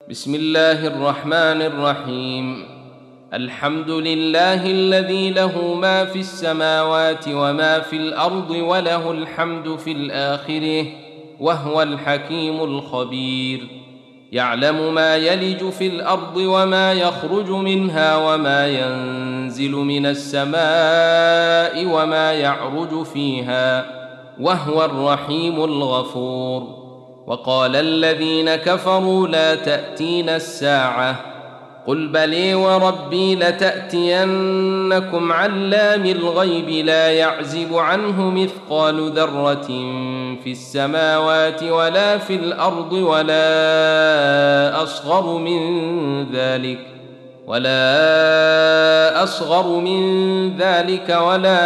بسم الله الرحمن الرحيم. الحمد لله الذي له ما في السماوات وما في الأرض وله الحمد في الآخرة وهو الحكيم الخبير. يعلم ما يلج في الأرض وما يخرج منها وما ينزل من السماء وما يعرج فيها وهو الرحيم الغفور. وقال الذين كفروا لا تأتينا الساعة قل بلي وربي لتأتينكم علام الغيب لا يعزب عنه مثقال ذرة في السماوات ولا في الأرض ولا أصغر من ذلك ولا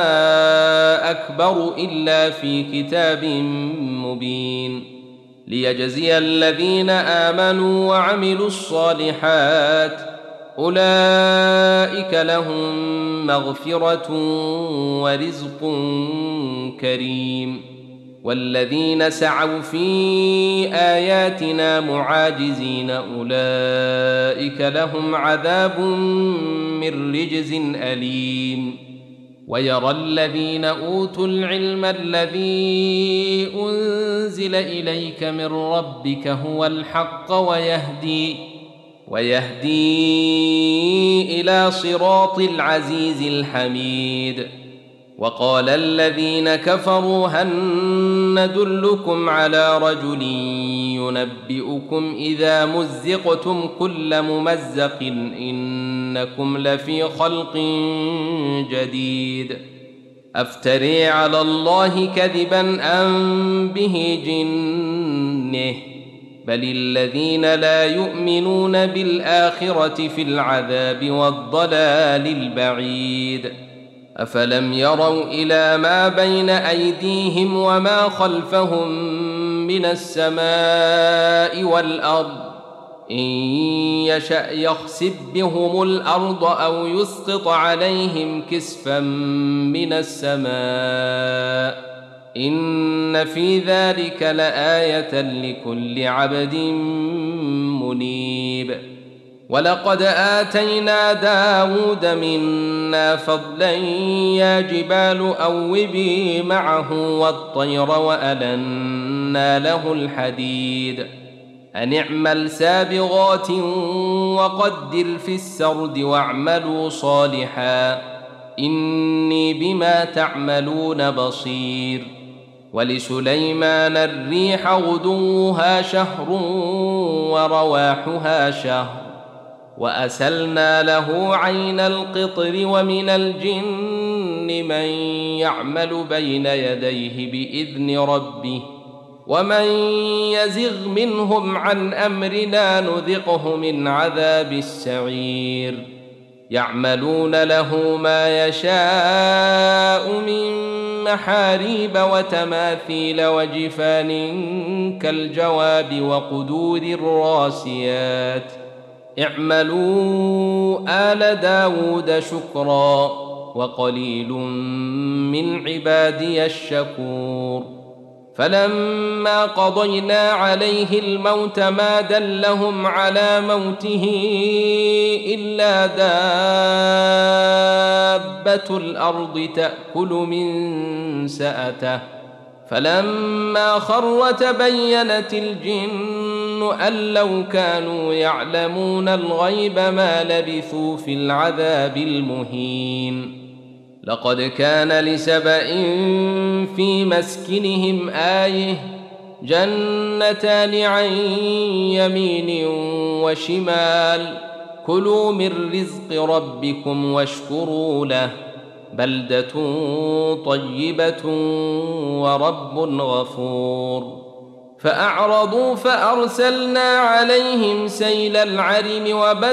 أكبر إلا في كتاب مبين ليجزي الذين آمنوا وعملوا الصالحات أولئك لهم مغفرة ورزق كريم. والذين سعوا في آياتنا معاجزين أولئك لهم عذاب من رجز أليم. ويرى الذين أوتوا العلم الذي أنزل إليك من ربك هو الحق ويهدي إلى صراط العزيز الحميد. وقال الذين كفروا هل ندلكم على رجل ينبئكم إذا مزقتم كل ممزق إنكم لفي خلق جديد أفتري على الله كذبا أم به جنة بل الذين لا يؤمنون بالآخرة في العذاب والضلال البعيد. أفلم يروا إلى ما بين أيديهم وما خلفهم من السماء والأرض إن يشأ يخسف بهم الأرض أو يسقط عليهم كسفا من السماء إن في ذلك لآية لكل عبد منيب. ولقد آتينا داود منا فضلا يا جبال أوبي معه والطير وألنا له الحديد أن اعمل سابغات وقدر في السرد واعملوا صالحا إني بما تعملون بصير. ولسليمان الريح غدوها شهر ورواحها شهر وأسلنا له عين القطر ومن الجن من يعمل بين يديه بإذن ربه ومن يزغ منهم عن أمرنا نذقه من عذاب السعير. يعملون له ما يشاء من محاريب وتماثيل وجفان كالجواب وقدور الراسيات اعملوا آل داود شكرا وقليل من عبادي الشكور. فلما قضينا عليه الموت ما دلهم على موته إلا دابة الأرض تأكل من سأته فلما خر تبينت الجن أن لو كانوا يعلمون الغيب ما لبثوا في العذاب المهين. لقد كان لسبإ في مسكنهم آية جنتان عن يمين وشمال كلوا من رزق ربكم واشكروا له بلدة طيبة ورب غفور. فأعرضوا فأرسلنا عليهم سيل العرم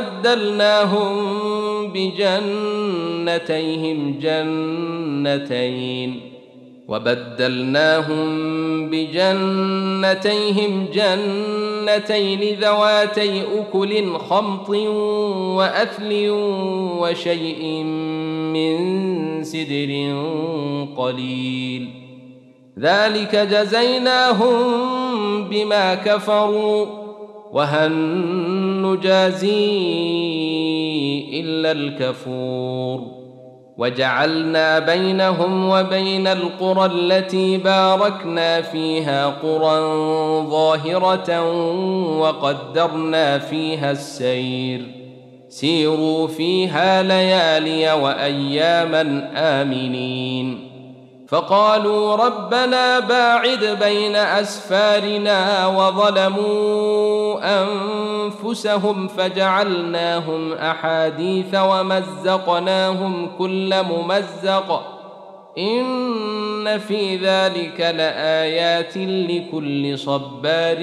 وبدلناهم بجنتيهم جنتين ذواتي أكل خمط وأثل وشيء من سدر قليل ذلك جزيناهم بما كفروا وهل نجازي إلا الكفور وجعلنا بينهم وبين القرى التي باركنا فيها قرى ظاهرة وقدرنا فيها السير سيروا فيها ليالي وأياما آمنين فقالوا ربنا باعد بين أسفارنا وظلموا أنفسهم فجعلناهم أحاديث ومزقناهم كل ممزق إن في ذلك لآيات لكل صبار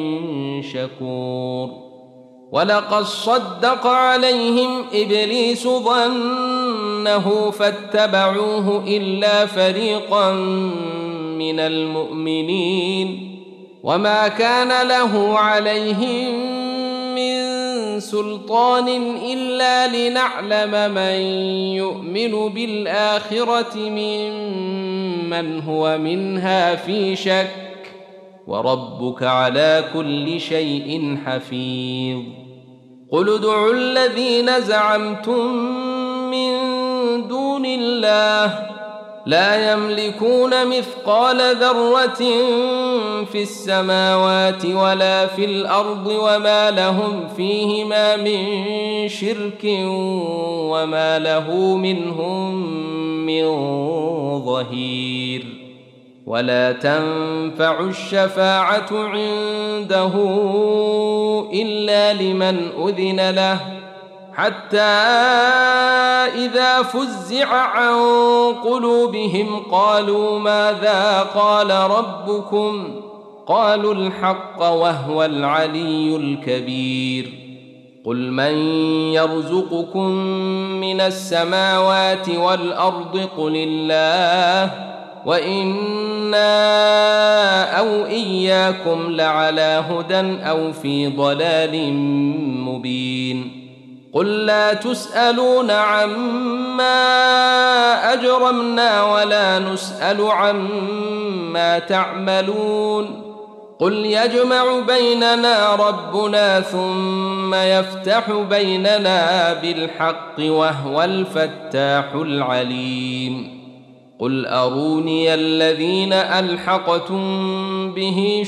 شكور ولقد صدق عليهم إبليس ظنه فاتبعوه إلا فريقا من المؤمنين وما كان له عليهم من سلطان إلا لنعلم من يؤمن بالآخرة ممن هو منها في شك وربك على كل شيء حفيظ قل ادعوا الذين زعمتم من دون الله لا يملكون مثقال ذرة في السماوات ولا في الأرض وما لهم فيهما من شرك وما له منهم من ظهير ولا تنفع الشفاعة عنده إلا لمن أذن له حتى إذا فزع عن قلوبهم قالوا ماذا قال ربكم قالوا الحق وهو العلي الكبير قل من يرزقكم من السماوات والأرض قل الله وإنا أو إياكم لعلى هدى أو في ضلال مبين قل لا تسألون عما أجرمنا ولا نسأل عما تعملون قل يجمع بيننا ربنا ثم يفتح بيننا بالحق وهو الفتاح العليم قل أروني الذين ألحقتم به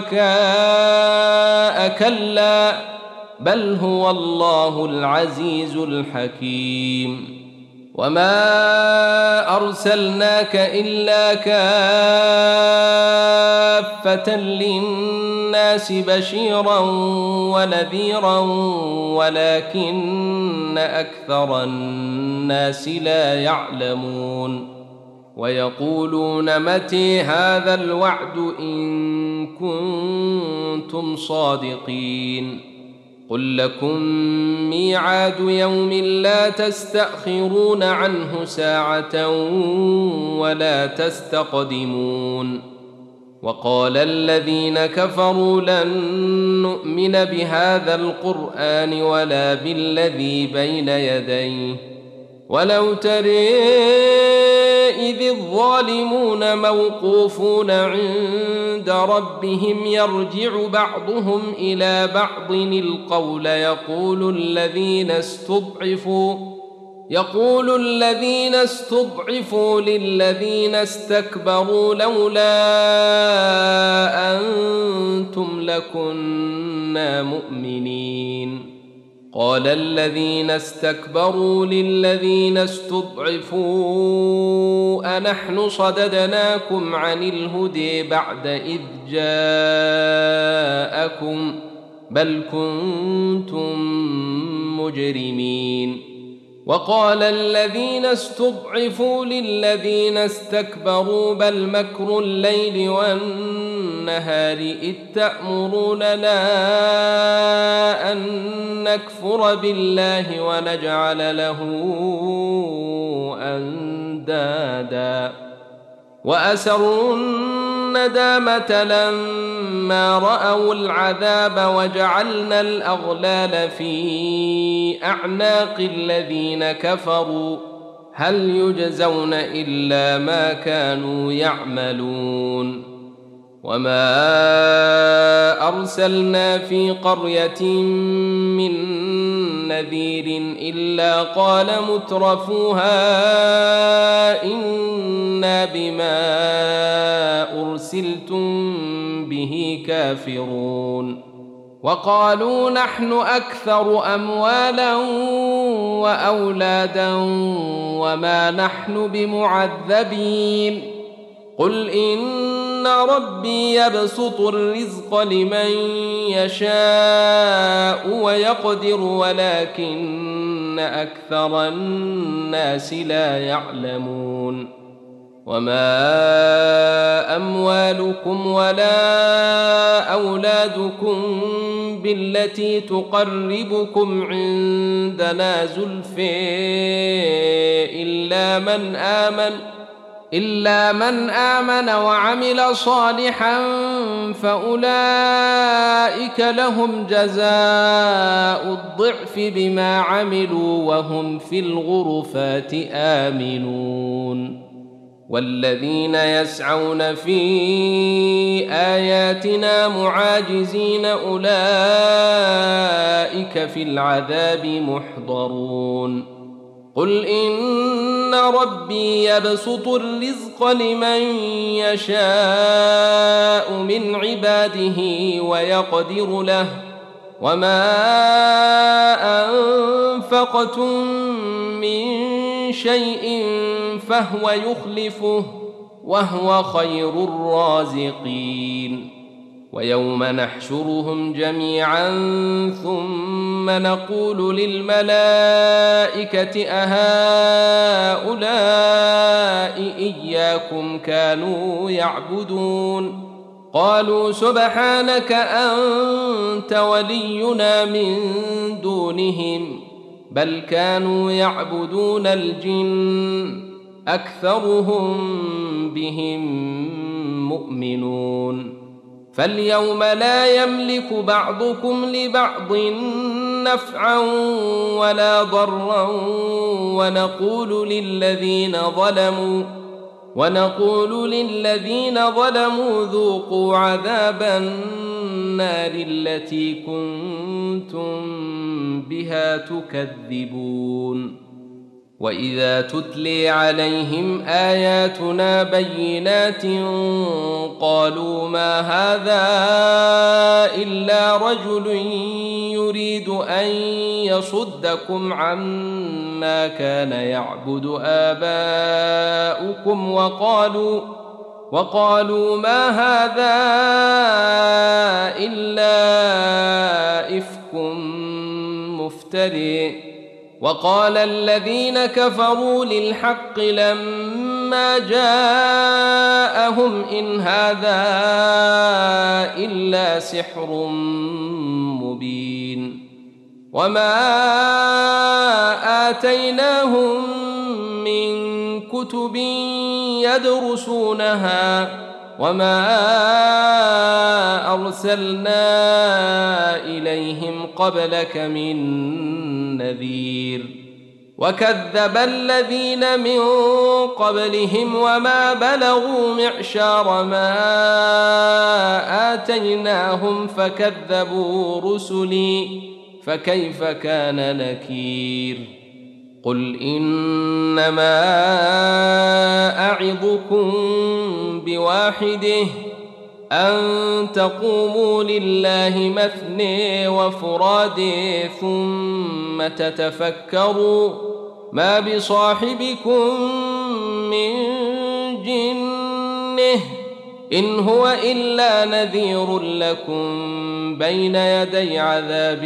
شركاء كلا بل هو الله العزيز الحكيم وما أرسلناك إلا كافة للناس بشيرا ونذيرا ولكن أكثر الناس لا يعلمون ويقولون متى هذا الوعد إن كنتم صادقين قل لكم ميعاد يوم لا تستأخرون عنه ساعة ولا تستقدمون وقال الذين كفروا لن نؤمن بهذا القرآن ولا بالذي بين يديه ولو ترى إذ الظالمون موقوفون عند ربهم يرجع بعضهم إلى بعض القول يقول الذين استضعفوا للذين استكبروا لولا أنتم لكنا مؤمنين قال الذين استكبروا للذين استضعفوا أنحن صددناكم عن الهدى بعد إذ جاءكم بل كنتم مجرمين وقال الذين استضعفوا للذين استكبروا بل مكر الليل والنهار إذ تأمروننا أن نكفر بالله ونجعل له أندادا وأسروا الندامة لما رأوا العذاب وجعلنا الأغلال في أعناق الذين كفروا هل يجزون إلا ما كانوا يعملون وما أرسلنا في قرية من نذير إلا قال مترفوها إنا بما أرسلتم به كافرون وقالوا نحن أكثر أموالا وأولادا وما نحن بمعذبين قل إن ربي يبسط الرزق لمن يشاء ويقدر ولكن أكثر الناس لا يعلمون وما أموالكم ولا أولادكم بالتي تقربكم عندنا زلفى إلا من آمن وعمل صالحا فأولئك لهم جزاء الضعف بما عملوا وهم في الغرفات آمنون والذين يسعون في آياتنا معاجزين أولئك في العذاب محضرون قل إن ربي يبسط الرزق لمن يشاء من عباده ويقدر له وما أنفقتم من شيء فهو يخلفه وهو خير الرازقين ويوم نحشرهم جميعا ثم نقول للملائكة أهؤلاء إياكم كانوا يعبدون قالوا سبحانك أنت ولينا من دونهم بل كانوا يعبدون الجن أكثرهم بهم مؤمنون فاليوم لا يملك بعضكم لبعض نفعا ولا ضرا ونقول للذين ظلموا ذوقوا عذاب النار التي كنتم بها تكذبون وإذا تتلي عليهم آياتنا بينات قالوا ما هذا إلا رجل يريد أن يصدكم عما كان يعبد آباؤكم وقالوا ما هذا إلا إفك مفتري وقال الذين كفروا للحق لما جاءهم إن هذا إلا سحر مبين وما آتيناهم من كتب يدرسونها وما أرسلنا إليهم قبلك من نذير وكذب الذين من قبلهم وما بلغوا معشار ما آتيناهم فكذبوا رسلي فكيف كان نكير قل إنما أعظكم بواحده أن تقوموا لله مثني وفرادي ثم تتفكروا ما بصاحبكم من جنه إن هو إلا نذير لكم بين يدي عذاب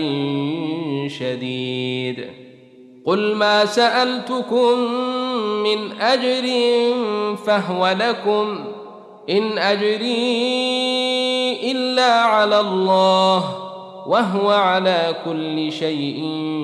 شديد قل ما سألتكم من أجر فهو لكم إن أجري إلا على الله وهو على كل شيء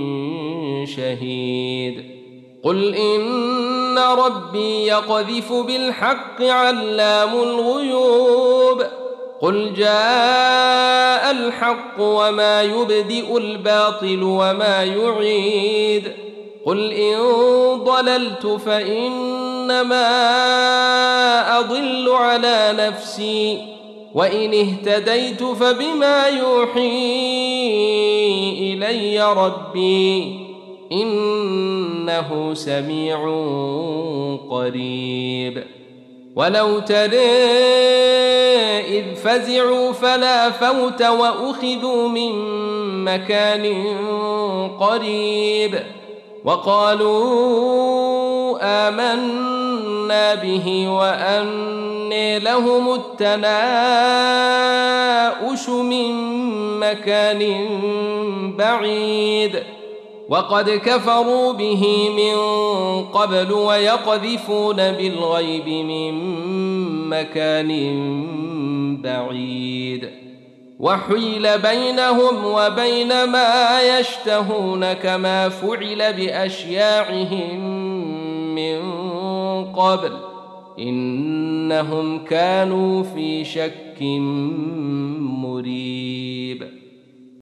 شهيد قل إن ربي يقذف بالحق علام الغيوب قل جاء الحق وما يبدئ الباطل وما يعيد قل إن ضللت فإنما أضل على نفسي وإن اهتديت فبما يوحي إلي ربي إنه سميع قريب. ولو ترى إذ فزعوا فلا فوت وأخذوا من مكان قريب وقالوا آمنا به وأنى لهم التناؤش من مكان بعيد وقد كفروا به من قبل ويقذفون بالغيب من مكان بعيد وحيل بينهم وبين ما يشتهون كما فعل بأشياعهم من قبل إنهم كانوا في شك مريب.